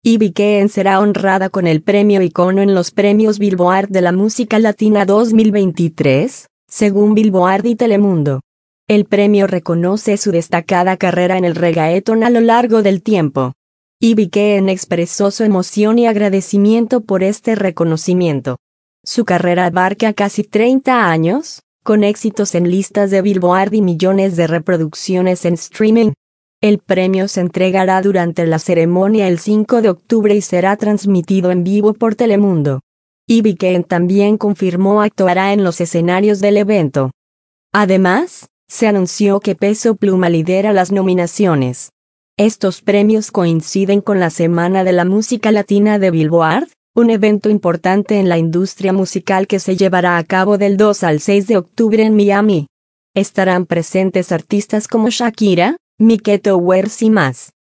Ivy Queen será honrada con el premio Icono en los premios Billboard de la música latina 2023, según Billboard y Telemundo. El premio reconoce su destacada carrera en el reggaetón a lo largo del tiempo. Ivy Queen expresó su emoción y agradecimiento por este reconocimiento. Su carrera abarca casi 30 años, con éxitos en listas de Billboard y millones de reproducciones en streaming. El premio se entregará durante la ceremonia el 5 de octubre y será transmitido en vivo por Telemundo. Ivy Queen también confirmó actuará en los escenarios del evento. Además, se anunció que Peso Pluma lidera las nominaciones. Estos premios coinciden con la Semana de la Música Latina de Billboard, un evento importante en la industria musical que se llevará a cabo del 2 al 6 de octubre en Miami. Estarán presentes artistas como Shakira, Mike Towers y más.